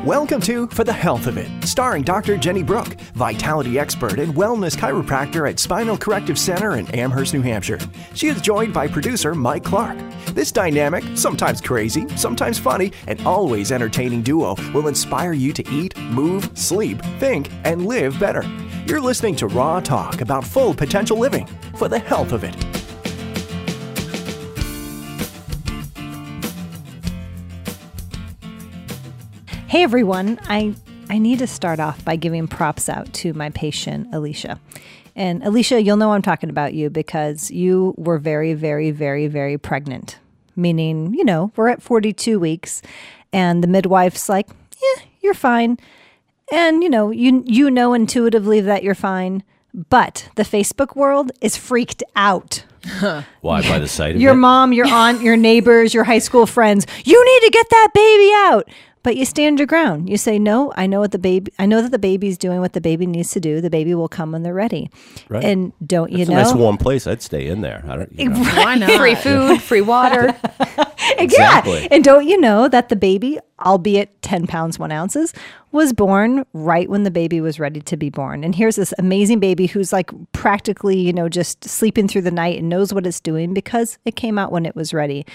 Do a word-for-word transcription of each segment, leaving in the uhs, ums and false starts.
Welcome to For the Health of It, starring Doctor Jenny Brook, vitality expert and wellness chiropractor at Spinal Corrective Center in Amherst, New Hampshire. She is joined by producer Mike Clark. This dynamic, sometimes crazy, sometimes funny, and always entertaining duo will inspire you to eat, move, sleep, think, and live better. You're listening to Raw Talk about full potential living. For the Health of It. Hey everyone, I, I need to start off by giving props out to my patient, Alicia. And Alicia, you'll know I'm talking about you because you were very, very, very, very pregnant. Meaning, you know, we're at forty-two weeks and the midwife's like, yeah, you're fine. And, you know, you you know intuitively that you're fine. But the Facebook world is freaked out. Why? By the sight of your it? mom, your aunt, your neighbors, your high school friends, you need to get that baby out. But you stand your ground. You say, no, I know what the baby, I know that the baby's doing what the baby needs to do. The baby will come when they're ready. Right. And don't you it's know? It's a nice warm place. I'd stay in there. I don't, you know. Right. Why not? Free food, free water. Exactly. Yeah. And don't you know that the baby, albeit ten pounds, one ounces, was born right when the baby was ready to be born. And here's this amazing baby who's like practically, you know, just sleeping through the night and knows what it's doing because it came out when it was ready.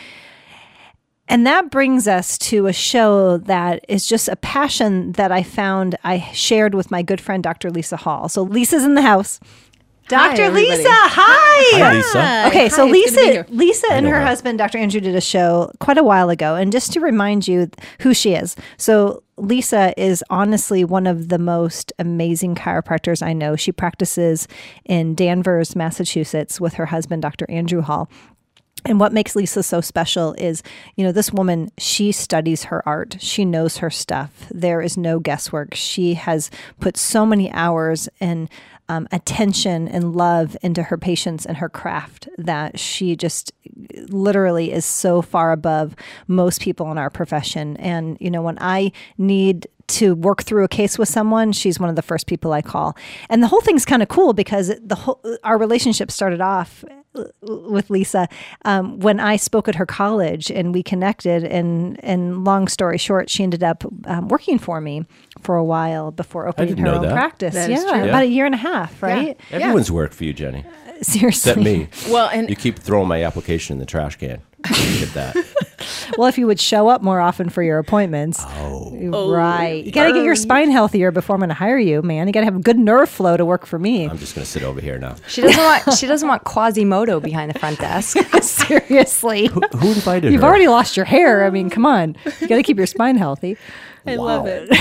And that brings us to a show that is just a passion that I found I shared with my good friend, Doctor Lisa Hall. So Lisa's in the house. Doctor Hi, Lisa, hi. Hi, Lisa. Okay, so Hi, it's good to be Lisa here. Lisa and know her her. husband, Doctor Andrew, did a show quite a while ago. And just to remind you who she is. So Lisa is honestly one of the most amazing chiropractors I know. She practices in Danvers, Massachusetts with her husband, Doctor Andrew Hall. And what makes Lisa so special is, you know, this woman, she studies her art. She knows her stuff. There is no guesswork. She has put so many hours and um, attention and love into her patients and her craft that she just literally is so far above most people in our profession. And, you know, when I need to work through a case with someone, she's one of the first people I call. And the whole thing's kind of cool because the whole, our relationship started off with Lisa um, when I spoke at her college and we connected. And, and long story short, she ended up um, working for me for a while before opening didn't her know own that. practice. That yeah, is true. about a year and a half, right? Everyone's worked for you, Jenny. Seriously. Except me. Well, and You keep throwing my application in the trash can. Get that. Well, if you would show up more often for your appointments. Oh. Right. You got to get your spine healthier before I'm going to hire you, man. You got to have good nerve flow to work for me. I'm just going to sit over here now. she doesn't want she doesn't want Quasimodo behind the front desk. Seriously. Who, who invited You've her? already lost your hair. I mean, come on. You got to keep your spine healthy. I Wow. love it.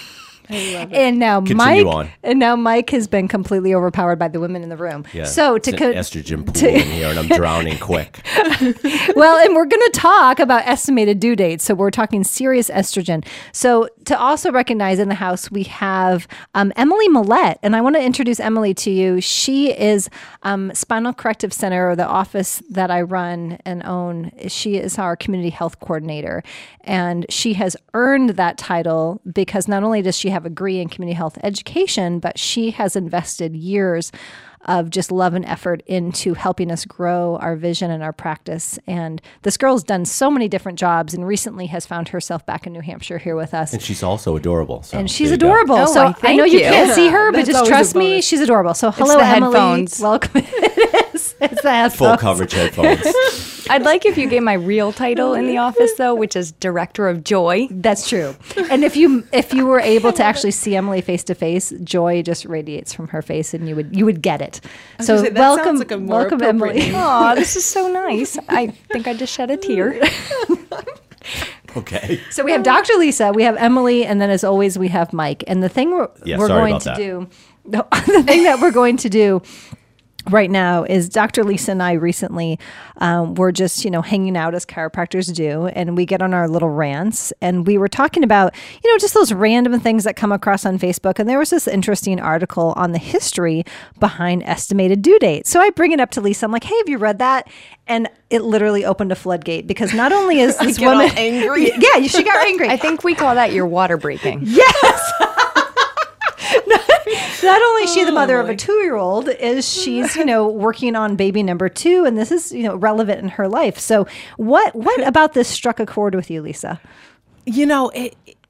I love it. And now Continue Mike on. and now Mike has been completely overpowered by the women in the room. Yeah. So to it's co- an estrogen pool in here, and I'm drowning quick. well, and we're going to talk about estimated due dates. So we're talking serious estrogen. So to also recognize in the house, we have um, Emily Millette. And I want to introduce Emily to you. She is um, Spinal Corrective Center, the office that I run and own. She is our community health coordinator. And she has earned that title because not only does she have a degree in community health education, but she has invested years of just love and effort into helping us grow our vision and our practice. And this girl's done so many different jobs and recently has found herself back in New Hampshire here with us. And she's also adorable. So And she's there you go. adorable. Oh, so why, I thank know you you. can't see her, but That's just always trust a me, bonus. she's adorable. So hello, the Emily. headphones. Welcome. It is. It's the headphones. Full coverage headphones. I'd like if you gave my real title in the office though, which is Director of Joy. That's true. And if you if you were able to actually see Emily face to face, joy just radiates from her face, and you would you would get it. So gonna say, that welcome, sounds like a more welcome, appropriate Emily. name. Oh, this is so nice. I think I just shed a tear. Okay. So we have Doctor Lisa, we have Emily, and then as always we have Mike. And the thing we're, Yeah, we're sorry going about to that. do, the, the thing that we're going to do right now is Doctor Lisa and I recently um, were just, you know, hanging out as chiropractors do, and we get on our little rants, and we were talking about, you know, just those random things that come across on Facebook. And there was this interesting article on the history behind estimated due dates. So I bring it up to Lisa. I'm like, hey, have you read that? And it literally opened a floodgate because not only is this Get all woman angry. yeah, she got angry. I think we call that your water breaking. Yes. Not only is she the mother of boy. a two-year-old, is she's, you know, working on baby number two, and this is, you know, relevant in her life. So what what about this struck a chord with you, Lisa? You know, it,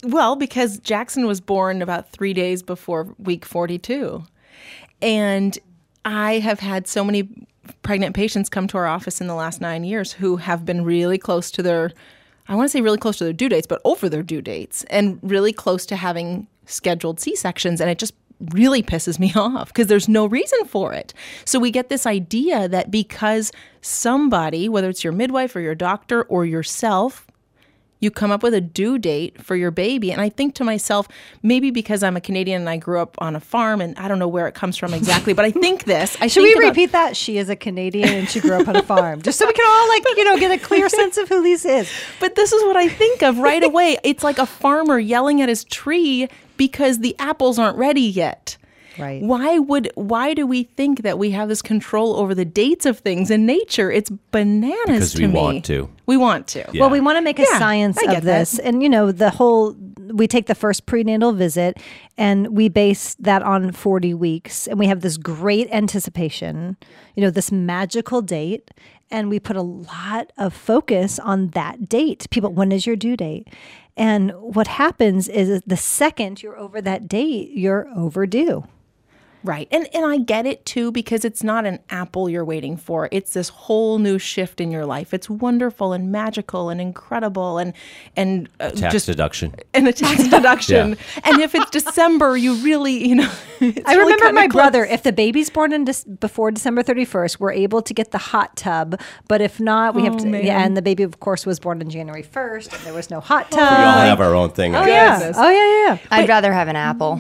Well, because Jackson was born about three days before week forty-two. And I have had so many pregnant patients come to our office in the last nine years who have been really close to their, I want to say really close to their due dates, but over their due dates, and really close to having scheduled C-sections. And it just really pisses me off because there's no reason for it. So we get this idea that because somebody, whether it's your midwife or your doctor or yourself, you come up with a due date for your baby. And I think to myself, maybe because I'm a Canadian and I grew up on a farm and I don't know where it comes from exactly, but I think this. I Should think we about, repeat that? She is a Canadian and she grew up on a farm. Just so we can all, like, you know, get a clear sense of who Lisa is. But this is what I think of right away. It's like a farmer yelling at his tree because the apples aren't ready yet. Right. Why would why do we think that we have this control over the dates of things in nature? It's bananas Because to we me. want to. We want to. Yeah. Well, we want to make a Yeah, science I get of this. that. And, you know, the whole, we take the first prenatal visit and we base that on forty weeks. And we have this great anticipation, you know, this magical date. And we put a lot of focus on that date. People, when is your due date? And what happens is the second you're over that date, you're overdue. Right. And and I get it too, because it's not an apple you're waiting for. It's this whole new shift in your life. It's wonderful and magical and incredible and and uh, Tax just deduction. and a tax deduction. Yeah. And if it's December, you really, you know, it's I really remember kinda my close. brother, if the baby's born in Dec- before December thirty-first, we're able to get the hot tub. But if not, we have Oh, to. man. Yeah, and the baby, of course, was born on January first. And there was no hot tub. We all have our own thing. Oh, I yeah. guess. Oh, yeah, yeah, yeah. I'd rather have an apple.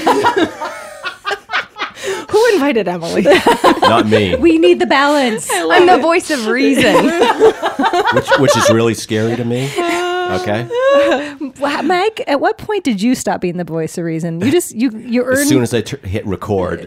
Who invited Emily? Not me, We need the balance. I'm the voice of reason. which, which is really scary to me. Okay. Well, Mike, at what point did you stop being the voice of reason? You just, you, you earn. As soon as I t- hit record.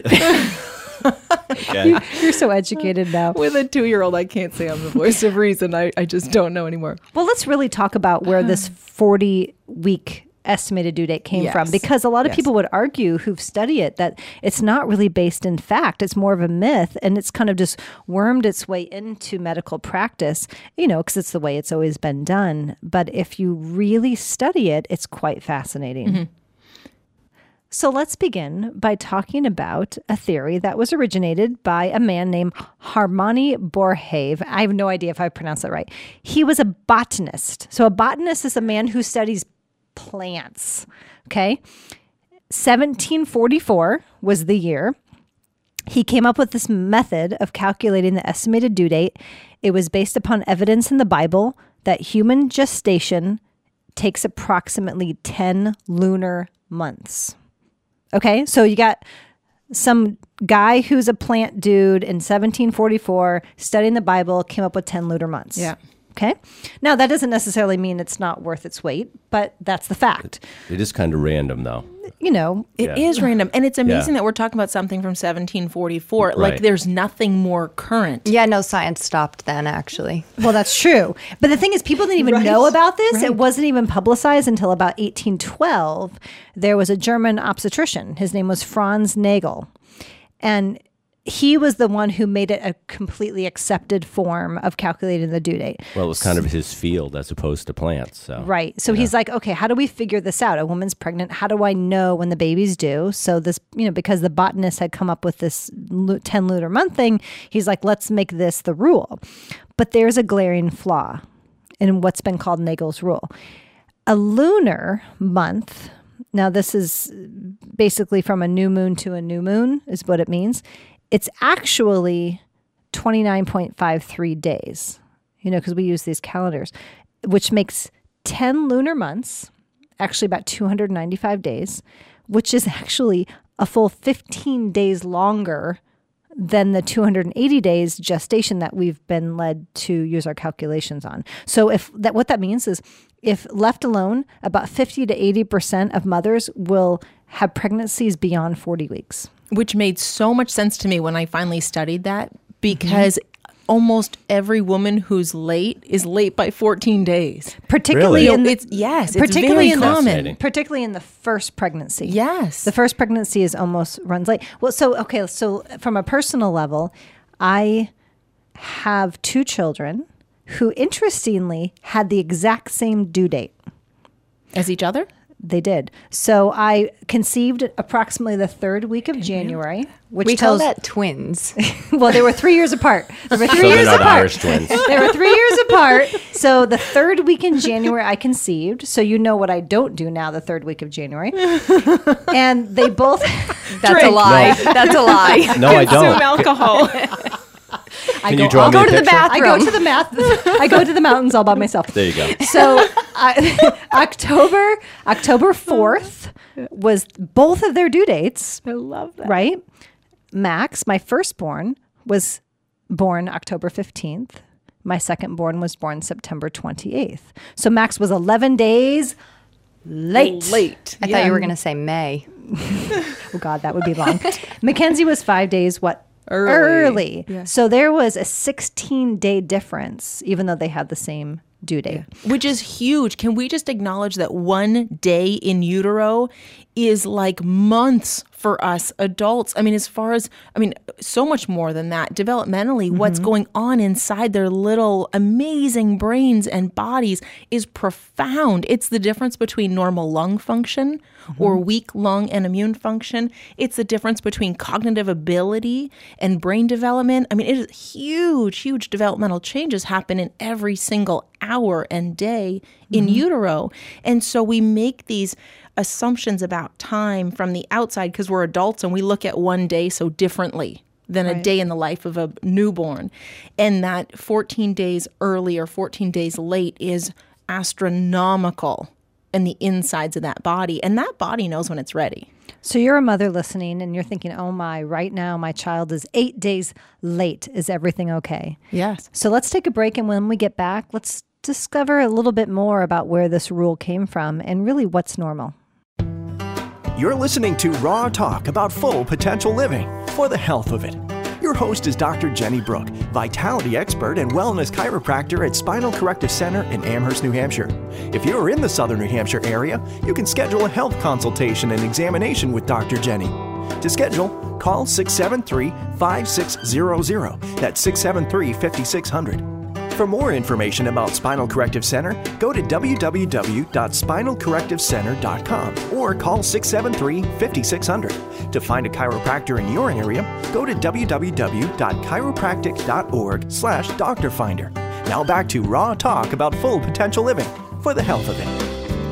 Okay. You're so educated now. With a two-year-old, I can't say I'm the voice of reason. I, I just don't know anymore. Well, let's really talk about where this forty-week estimated due date came Yes. from, because a lot of Yes. people would argue who've studied it that it's not really based in fact. It's more of a myth, and it's kind of just wormed its way into medical practice, you know, because it's the way it's always been done. But if you really study it, it's quite fascinating. Mm-hmm. So let's begin by talking about a theory that was originated by a man named Harmony Borhave. I have no idea if I pronounced that right. He was a botanist. So a botanist is a man who studies plants. Okay. seventeen forty-four was the year. He came up with this method of calculating the estimated due date. It was based upon evidence in the Bible that human gestation takes approximately ten lunar months. Okay, so you got some guy who's a plant dude in seventeen forty-four studying the Bible, came up with ten lunar months. Yeah. Okay. Now, that doesn't necessarily mean it's not worth its weight, but that's the fact. It is kind of random, though. You know, It Yeah. is random. And it's amazing Yeah. that we're talking about something from seventeen forty-four. Like Right. there's nothing more current. Yeah, no, science stopped then, actually. well, that's true. But the thing is, people didn't even Right. know about this. Right. It wasn't even publicized until about eighteen twelve. There was a German obstetrician. His name was Franz Nagel. And he was the one who made it a completely accepted form of calculating the due date. Well, it was kind of his field as opposed to plants. So. Right. So he's like, okay, how do we figure this out? A woman's pregnant. How do I know when the baby's due? So this, you know, because the botanist had come up with this lu- ten lunar month thing, he's like, let's make this the rule. But there's a glaring flaw in what's been called Nagel's rule. A lunar month, now this is basically from a new moon to a new moon is what it means. It's actually twenty-nine point five three days, you know, because we use these calendars, which makes ten lunar months, actually about two hundred ninety-five days, which is actually a full fifteen days longer than the two hundred eighty days gestation that we've been led to use our calculations on. So if that, what that means is if left alone, about fifty to eighty percent of mothers will have pregnancies beyond forty weeks. Which made so much sense to me when I finally studied that, because almost every woman who's late is late by fourteen days. Particularly Really? in the, It's yes, it's particularly very in the, common. Fascinating. particularly in the first pregnancy. Yes. The first pregnancy is almost runs late. Well, so, okay, so from a personal level, I have two children who interestingly had the exact same due date. As each other? They did. So I conceived approximately the third week of January, which We tells call that twins. well, they were three years apart. They were three So they're years not apart. Irish twins. They were three years apart. So the third week in January, I conceived. So you know what I don't do now the third week of January. And they both. That's a lie. That's a lie. No, I Consume don't. alcohol. I Can go, you draw I'll me go a to the picture? bathroom. I go to the math. I go to the mountains all by myself. There you go. So I, October October fourth was both of their due dates. I love that. Right? Max, my firstborn, was born October fifteenth. My secondborn was born September twenty-eighth. So Max was eleven days late. Late. I thought you were going to say May. Oh, God, that would be long. Mackenzie was five days, what? Early. Early. Yeah. So there was a sixteen-day difference, even though they had the same due date. Which is huge. Can we just acknowledge that one day in utero is like months for us adults? I mean, as far as, I mean, so much more than that. Developmentally, Mm-hmm. what's going on inside their little amazing brains and bodies is profound. It's the difference between normal lung function Mm-hmm. or weak lung and immune function. It's the difference between cognitive ability and brain development. I mean, it is huge, huge developmental changes happen in every single hour and day in utero. And so we make these assumptions about time from the outside because we're adults and we look at one day so differently than a day in the life of a newborn. And that fourteen days early or fourteen days late is astronomical in the insides of that body. And that body knows when it's ready. So you're a mother listening and you're thinking, oh my, right now my child is eight days late. Is everything okay? Yes. So let's take a break. And when we get back, let's discover a little bit more about where this rule came from and really what's normal. You're listening to Raw Talk about full potential living for the health of it. Your host is Doctor Jenny Brook, vitality expert and wellness chiropractor at Spinal Corrective Center in Amherst, New Hampshire. If you're in the southern New Hampshire area, you can schedule a health consultation and examination with Doctor Jenny. To schedule, call six seven three, five six zero zero. That's six seven three, five six zero zero. For more information about Spinal Corrective Center, go to w w w dot spinal corrective center dot com or call six seven three, five six zero zero. To find a chiropractor in your area, go to w w w dot chiropractic dot org slash doctor finder. Now back to Raw Talk about full potential living for the health of it.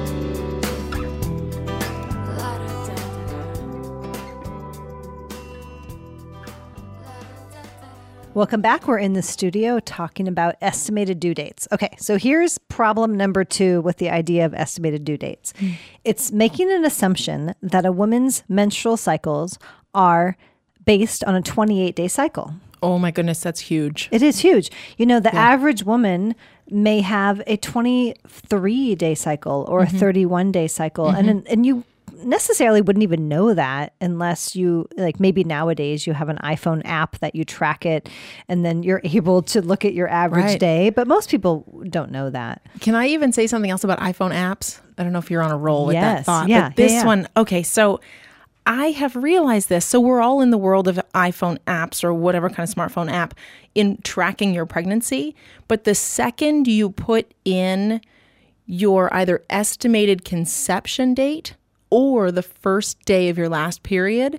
Welcome back. We're in the studio talking about estimated due dates. Okay, so here's problem number two with the idea of estimated due dates. Mm. It's making an assumption that a woman's menstrual cycles are based on a twenty-eight day cycle. Oh my goodness, that's huge. It is huge. You know, the yeah. average woman may have a twenty-three day cycle or mm-hmm. a thirty-one day cycle. Mm-hmm. And and you necessarily wouldn't even know that unless you, like maybe nowadays you have an iPhone app that you track it and then you're able to look at your average right. day. But most people don't know that. Can I even say something else about iPhone apps? I don't know if you're on a roll with yes. that thought. Yeah. But this yeah, yeah. one, okay, so I have realized this. So we're all in the world of iPhone apps or whatever kind of smartphone app in tracking your pregnancy. But the second you put in your either estimated conception date or the first day of your last period,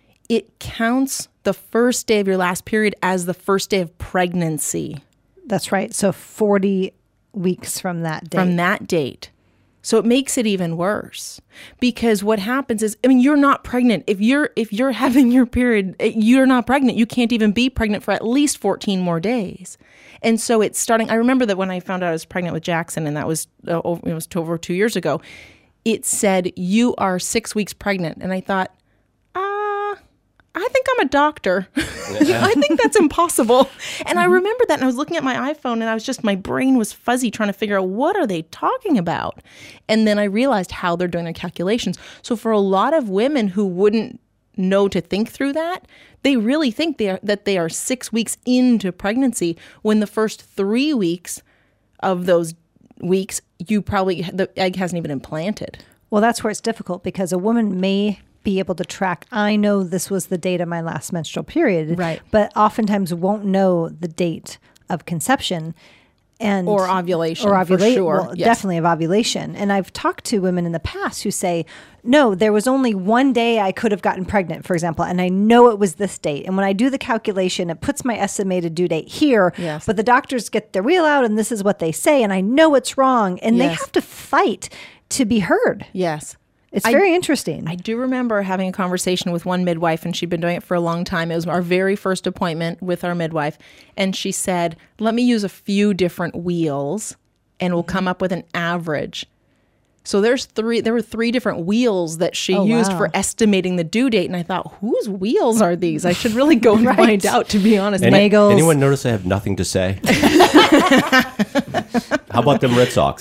it counts the first day of your last period as the first day of pregnancy. That's right. So forty weeks from that date. From that date. So it makes it even worse because what happens is, I mean, you're not pregnant. If you're if you're having your period, you're not pregnant. You can't even be pregnant for at least fourteen more days. And so it's starting. I remember that when I found out I was pregnant with Jackson, and that was uh, over, it was over two years ago. It said, you are six weeks pregnant. And I thought, ah, uh, I think I'm a doctor. I think that's impossible. And I remember that. And I was looking at my iPhone and I was just, my brain was fuzzy trying to figure out what are they talking about? And then I realized how they're doing their calculations. So for a lot of women who wouldn't know to think through that, they really think they are, that they are six weeks into pregnancy when the first three weeks of those weeks, you probably, the egg hasn't even implanted. Well, that's where it's difficult because a woman may be able to track, I know this was the date of my last menstrual period, right? But oftentimes won't know the date of conception. And Or ovulation, or for ovulation, sure. well, Yes. definitely of ovulation. And I've talked to women in the past who say, no, there was only one day I could have gotten pregnant, for example, and I know it was this date. And when I do the calculation, it puts my estimated due date here. Yes. But the doctors get their wheel out, and this is what they say, and I know it's wrong, and they Yes. have to fight to be heard. Yes. It's I- very interesting. I do remember having a conversation with one midwife, and she'd been doing it for a long time. It was our very first appointment with our midwife. And she said, let me use a few different wheels and we'll come up with an average. So there's three, there were three different wheels that she Oh, used wow. for estimating the due date. And I thought, whose wheels are these? I should really go and find out, to be honest. Any, Bagels. anyone notice I have nothing to say? How about them Red Sox?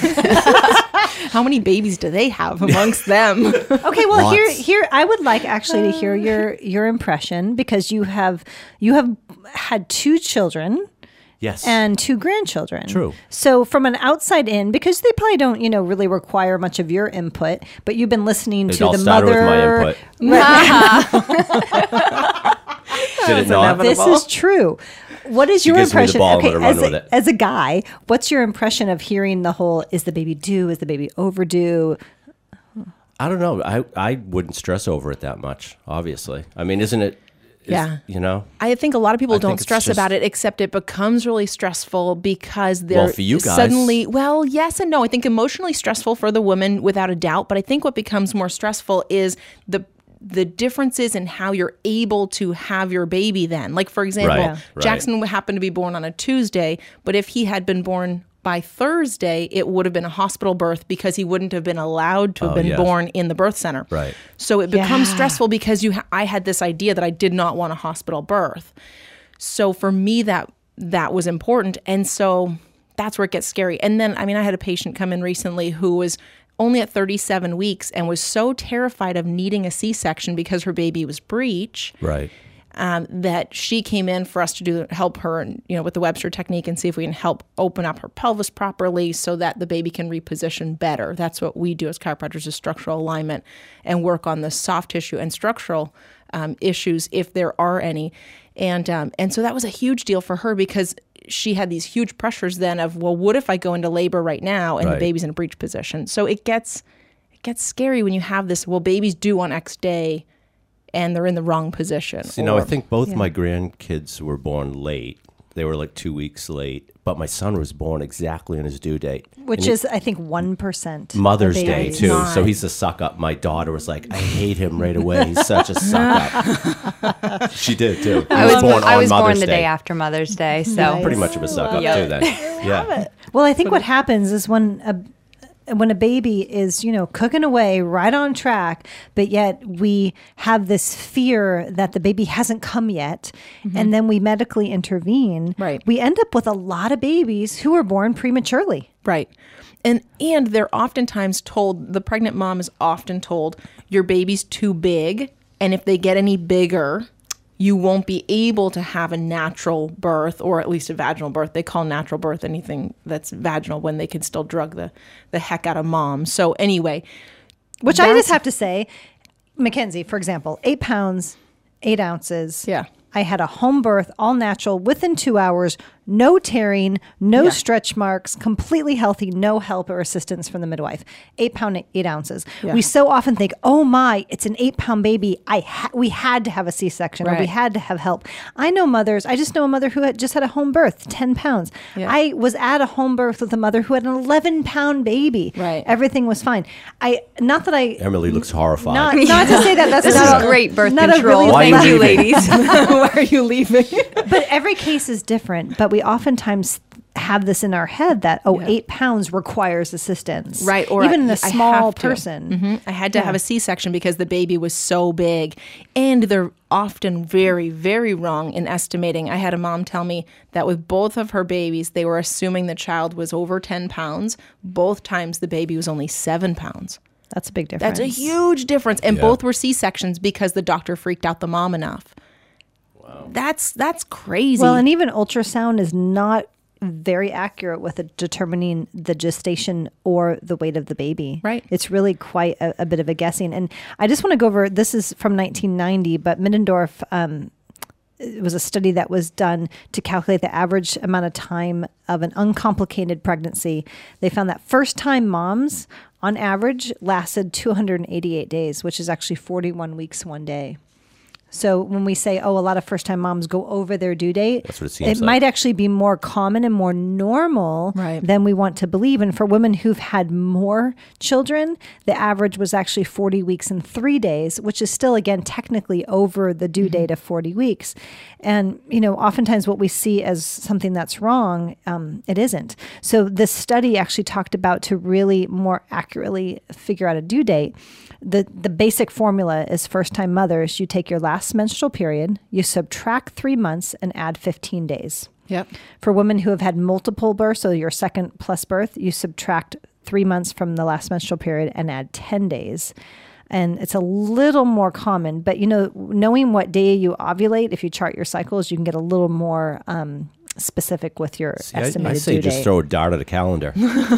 How many babies do they have amongst them? Okay, well, here, Lots. here, I would like actually to hear your your impression, because you have you have had two children Yes. and two grandchildren. True. So from an outside in, because they probably don't, you know, really require much of your input, but you've been listening It to all the started mother. with my input. Did it not? This is true. What is She your gives me the impression? ball, I'm okay, gonna run as with a, it. as a guy, what's your impression of hearing the whole? Is the baby due? Is the baby overdue? I don't know. I, I wouldn't stress over it that much, obviously. I mean, isn't it? is- Yeah. You know? I think a lot of people I don't think it's stress just- about it, except it becomes really stressful because they're Well, for you guys. suddenly, well, yes and no. I think emotionally stressful for the woman without a doubt, but I think what becomes more stressful is the the differences in how you're able to have your baby then. Like, for example, Right, right. Jackson happened to be born on a Tuesday, but if he had been born by Thursday, it would have been a hospital birth because he wouldn't have been allowed to have Oh, been yes. born in the birth center. Right. So it becomes Yeah. stressful because you. Ha- I had this idea that I did not want a hospital birth. So for me, that that was important, and so that's where it gets scary. And then, I mean, I had a patient come in recently who was only at thirty-seven weeks and was so terrified of needing a C-section because her baby was breech. Right. Um, that she came in for us to do help her, you know, with the Webster technique and see if we can help open up her pelvis properly so that the baby can reposition better. That's what we do as chiropractors, is structural alignment and work on the soft tissue and structural um, issues if there are any. And um, and so that was a huge deal for her because she had these huge pressures then of, well, what if I go into labor right now and Right. the baby's in a breech position? So it gets it gets scary when you have this. Well, baby's due on X day, and they're in the wrong position. You know, I Or- think both my grandkids were born late. They were like two weeks late, but my son was born exactly on his due date. Which And he- is, I think, one percent. Mother's Day too, not. so he's a suck up. My daughter was like, "I hate him right away. He's such a suck up." She did too. He I was born I on was born Mother's the day Day. after Mother's Day, so Pretty much of a suck up Yep. too. Then, yeah. Well, I think what happens is when a when a baby is, you know, cooking away right on track, but yet we have this fear that the baby hasn't come yet, and then we medically intervene. Right. We end up with a lot of babies who are born prematurely. Right. And and they're oftentimes told, the pregnant mom is often told, your baby's too big, and if they get any bigger, you won't be able to have a natural birth, or at least a vaginal birth. They call natural birth anything that's vaginal when they can still drug the, the heck out of mom. So anyway, Which I That's- just have to say, Mackenzie, for example, eight pounds, eight ounces. Yeah. I had a home birth, all natural, within two hours, no tearing, no Yeah. stretch marks, completely healthy, no help or assistance from the midwife. Eight pound, eight ounces. Yeah. We so often think, oh my, it's an eight pound baby. I ha- we had to have a C-section or we Right. had to have help. I know mothers. I just know a mother who had just had a home birth, ten pounds. Yeah. I was at a home birth with a mother who had an eleven pound baby. Right. Everything was fine. I not that I Emily looks horrified. not, not to say that that's this not is a- great birth not a control. really Why are you Thank you, leaving? ladies. why are you leaving? But every case is different. But we oftentimes have this in our head that oh, Yeah. eight pounds requires assistance, Right, or even I- in a I small have to. person. Mhm. I had to have a C-section because the baby was so big, and they're often very, very wrong in estimating. I had a mom tell me that with both of her babies, they were assuming the child was over ten pounds. Both times the baby was only seven pounds. That's a big difference. That's a huge difference, and Yeah. both were C-sections because the doctor freaked out the mom enough. Wow, that's that's crazy. Well, and even ultrasound is not very accurate with it determining the gestation or the weight of the baby. Right. It's really quite a, a bit of a guessing. And I just want to go over, this is from nineteen ninety, but Middendorf um, it was a study that was done to calculate the average amount of time of an uncomplicated pregnancy. They found that first-time moms, on average, lasted two hundred eighty-eight days, which is actually forty-one weeks, one day. So when we say, oh, a lot of first-time moms go over their due date, That's what it seems it like. might actually be more common and more normal Right. than we want to believe. And for women who've had more children, the average was actually forty weeks and three days, which is still, again, technically over the due date of forty weeks. And, you know, oftentimes what we see as something that's wrong, um, it isn't. So this study actually talked about, to really more accurately figure out a due date, the, the basic formula is first-time mothers, you take your last menstrual period, you subtract three months and add fifteen days. Yep. For women who have had multiple births, so your second plus birth, you subtract three months from the last menstrual period and add ten days. And it's a little more common, but you know, knowing what day you ovulate, if you chart your cycles, you can get a little more um, specific with your See, I, estimated I say due just date. throw a dart at a calendar.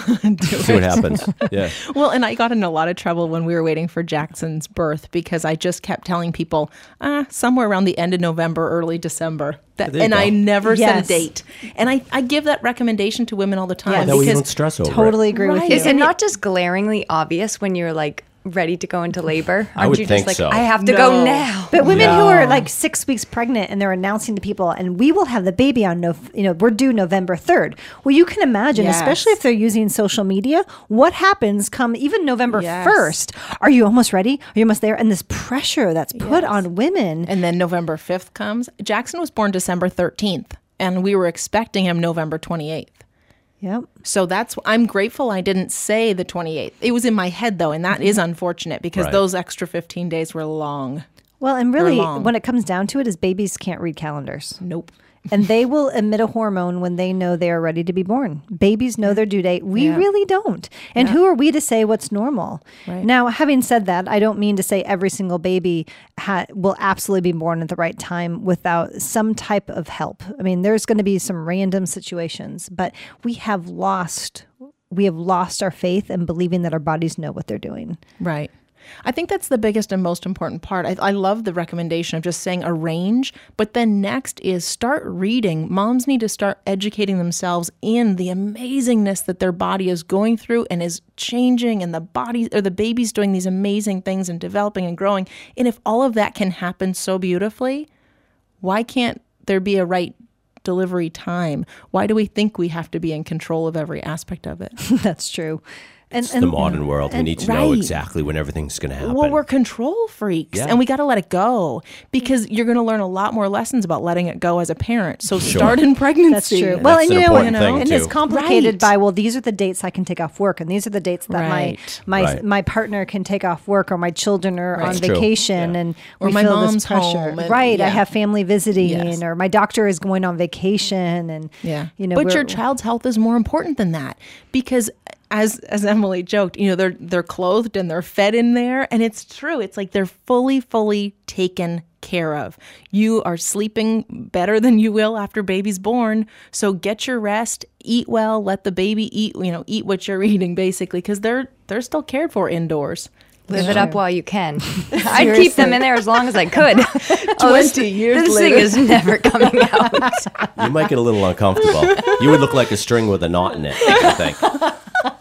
See what happens. Yeah. Well, and I got in a lot of trouble when we were waiting for Jackson's birth because I just kept telling people, ah, somewhere around the end of November, early December. That, There you and go. I never Yes. set a date. And I, I give that recommendation to women all the time. Yes. That way you because don't stress over Totally it. agree with Right. you. Is it not just glaringly obvious when you're like ready to go into labor? I Aren't would you think just like, so. I have to No. go now? But women who No. are like six weeks pregnant and they're announcing to people, and we will have the baby on, no, you know, we're due November third. Well, you can imagine, Yes. especially if they're using social media, what happens come even November Yes. first. Are you almost ready? Are you almost there? And this pressure that's put Yes. on women. And then November fifth comes. Jackson was born December thirteenth, and we were expecting him November twenty-eighth. Yep. So that's, I'm grateful I didn't say the twenty-eighth. It was in my head, though, and that is unfortunate because Right. those extra fifteen days were long. Well, and They're really, long. when it comes down to it, is babies can't read calendars. Nope. And they will emit a hormone when they know they are ready to be born. Babies know their due date. We Yeah. really don't. And who are we to say what's normal? Right. Now, having said that, I don't mean to say every single baby ha- will absolutely be born at the right time without some type of help. I mean, there's going to be some random situations, but we have lost we have lost our faith in believing that our bodies know what they're doing. Right. I think that's the biggest and most important part. I, I love the recommendation of just saying arrange, but then next is start reading. Moms need to start educating themselves in the amazingness that their body is going through and is changing, and the body or the baby's doing these amazing things and developing and growing. And if all of that can happen so beautifully, why can't there be a right delivery time? Why do we think we have to be in control of every aspect of it? That's true. And, It's the modern world. We and- need to know right. exactly when everything's going to happen. Well, we're control freaks, Yeah. and we got to let it go because you're going to learn a lot more lessons about letting it go as a parent. So Sure. start in pregnancy. That's true. And Well, that's and an you know, important and, thing, and it's too. complicated Right. by, well, these are the dates I can take off work, and these are the dates that Right. my my Right. my partner can take off work, or my children are on That's true. vacation, Yeah. and Or we my feel mom's this pressure. home, and- right? I yeah. have family visiting, Yes. or my doctor is going on vacation, and Yeah. you know, but we're- your child's health is more important than that because as as Emily joked, you know, they're they're clothed and they're fed in there, and it's true. It's like they're fully fully taken care of. You are sleeping better than you will after baby's born. So get your rest, eat well, let the baby eat, you know, eat what you're eating basically because they're they're still cared for indoors. Live it up while you can. I'd keep them in there as long as I could. oh, this, twenty years this later. thing is never coming out. You might get a little uncomfortable. You would look like a string with a knot in it, I think.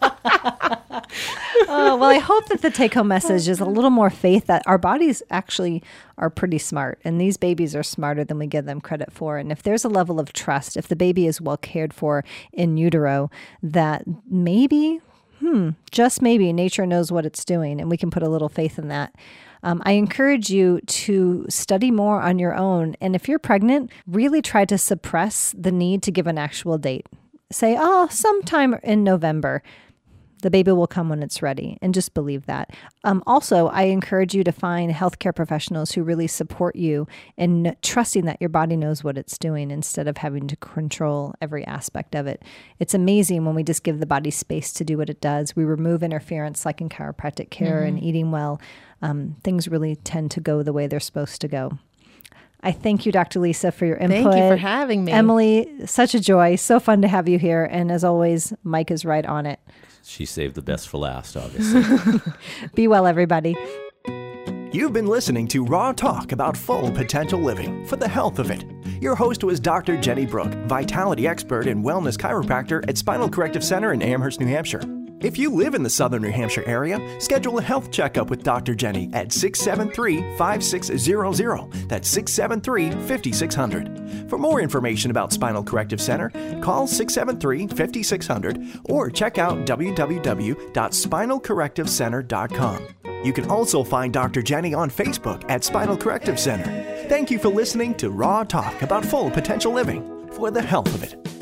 Oh, well, I hope that the take-home message is a little more faith that our bodies actually are pretty smart, and these babies are smarter than we give them credit for. And if there's a level of trust, if the baby is well cared for in utero, that maybe, hmm, just maybe, nature knows what it's doing, and we can put a little faith in that. Um, I encourage you to study more on your own, and if you're pregnant, really try to suppress the need to give an actual date. Say, oh, sometime in November. The baby will come when it's ready, and just believe that. Um, also, I encourage you to find healthcare professionals who really support you in trusting that your body knows what it's doing instead of having to control every aspect of it. It's amazing when we just give the body space to do what it does. We remove interference like in chiropractic care and eating well. Um, things really tend to go the way they're supposed to go. I thank you, Doctor Lisa, for your input. Thank you for having me. Emily, such a joy. So fun to have you here. And as always, Mike is right on it. She saved the best for last, obviously. Be well, everybody. You've been listening to Raw Talk about full potential living for the health of it. Your host was Doctor Jenny Brook, vitality expert and wellness chiropractor at Spinal Corrective Center in Amherst, New Hampshire. If you live in the southern New Hampshire area, schedule a health checkup with Doctor Jenny at six seven three, five six zero zero. That's six seven three, five six zero zero. For more information about Spinal Corrective Center, call six seven three, five six zero zero or check out w w w dot spinal corrective center dot com. You can also find Doctor Jenny on Facebook at Spinal Corrective Center. Thank you for listening to Raw Talk about full potential living for the health of it.